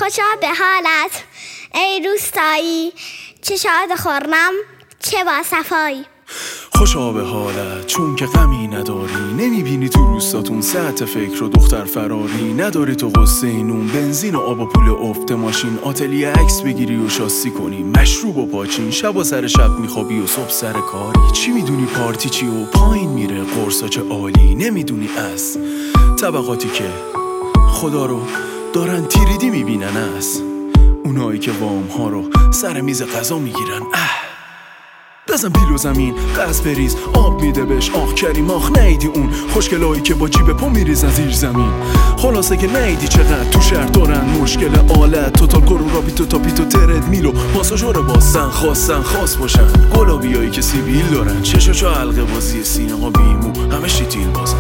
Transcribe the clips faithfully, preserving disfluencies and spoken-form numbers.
خوشا به حالت ای روستایی، چه شاد خورم چه با صفایی. خوشا به حالت چون که غمی نداری، نمیبینی تو روستاتون ساعت فکر و دختر فراری. نداری تو قصه نون بنزین و آب و پول افت ماشین، آتلیه عکس بگیری و شاسی کنی، مشروب و پاچین، شب و سر شب میخوابی و صبح سر کاری. چی میدونی پارتی چی و پایین میره قرصا چه عالی. نمیدونی از طبقاتی که خدا رو دارن تیریدی میبینن، از اونایی که وام ها رو سر میز غذا میگیرن. اه بزن پیل و زمین قص بریز آب میده بهش آخ کریم. آخ نیدی اون خوشگلایی که با جیب پا میریزن زیر زمین. خلاصه که نیدی چقدر تو شهر دارن مشکل آلت، توتال کرو رابیتو تاپیتو ترد میلو پاساژور بازن خواستن خاص باشن. گلابیایی که سیبیل دارن چشا چا حلقه بازی سینه ها بیمو همه شیتیل بازن.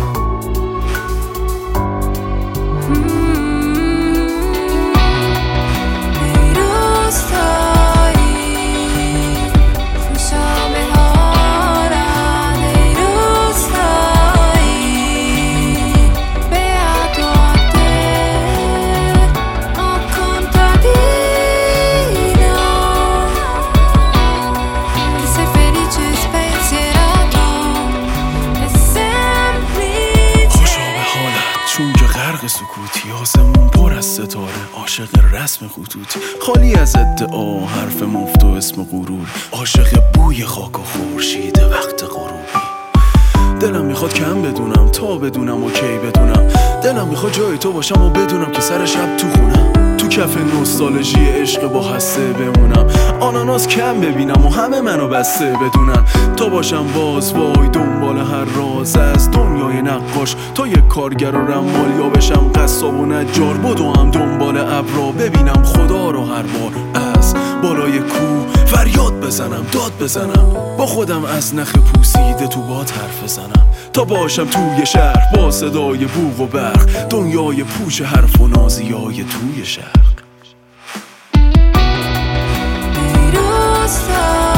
چون که غرق سکوتی، آسمون پر از ستاره، عاشق رسم خطوطی، خالی از ادعا حرف مفت و اسم غرور، عاشق بوی خاک و خورشید وقت غروبی. دلم میخواد کم بدونم تا بدونم و کی بدونم، دلم میخواد جای تو باشم و بدونم که سر شب تو خونم، تو کف نوستالژی عشق با هسته بمونم، آناناس کم ببینم و همه منو بسته بدونن، تا باشم باز وای دنبال هر راز از دنیای نقاش، تا یک کارگر و رمال یا بشم قصاب و نجار، بدوم دنبال ابرا ببینم خدا رو هر بار از بالای کوه فریاد بزنم داد بزنم، با خودم از نخ پوسیده تو باد حرف بزنم، تا باشم توی شهر با صدای بوق و برق، دنیای پوچ حرف و نازیای توی شرق.